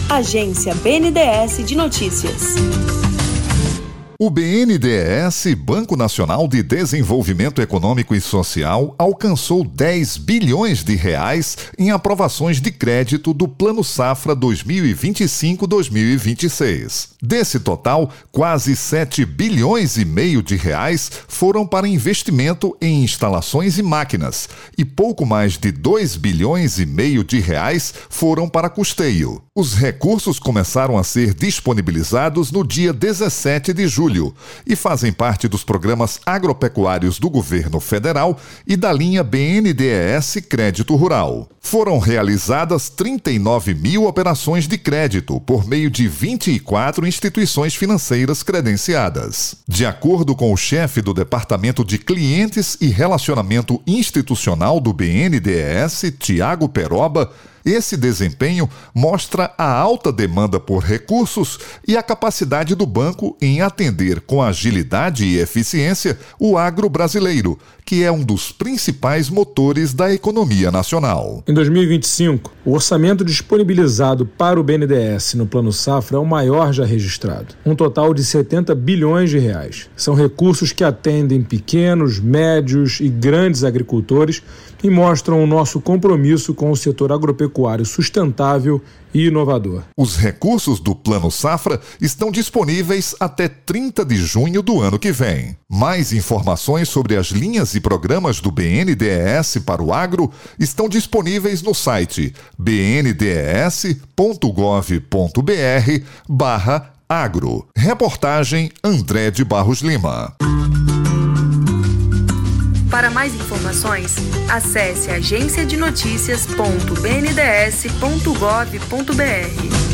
Agência BNDES de Notícias. O BNDES, Banco Nacional de Desenvolvimento Econômico e Social, alcançou 10 bilhões de reais em aprovações de crédito do Plano Safra 2025-2026. Desse total, quase 7 bilhões e meio de reais foram para investimento em instalações e máquinas, e pouco mais de 2 bilhões e meio de reais foram para custeio. Os recursos começaram a ser disponibilizados no dia 17 de julho e fazem parte dos programas agropecuários do governo federal e da linha BNDES Crédito Rural. Foram realizadas 39 mil operações de crédito por meio de 24 instituições financeiras credenciadas. De acordo com o chefe do Departamento de Clientes e Relacionamento Institucional do BNDES, Tiago Peroba, esse desempenho mostra a alta demanda por recursos e a capacidade do banco em atender com agilidade e eficiência o agro brasileiro, que é um dos principais motores da economia nacional. Em 2025, o orçamento disponibilizado para o BNDES no Plano Safra é o maior já registrado, um total de 70 bilhões de reais. São recursos que atendem pequenos, médios e grandes agricultores e mostram o nosso compromisso com o setor agropecuário sustentável e inovador. Os recursos do Plano Safra estão disponíveis até 30 de junho do ano que vem. Mais informações sobre as linhas e programas do BNDES para o agro estão disponíveis no site bndes.gov.br/agro. Reportagem André de Barros Lima. Para mais informações, acesse agenciadenoticias.bnds.gov.br.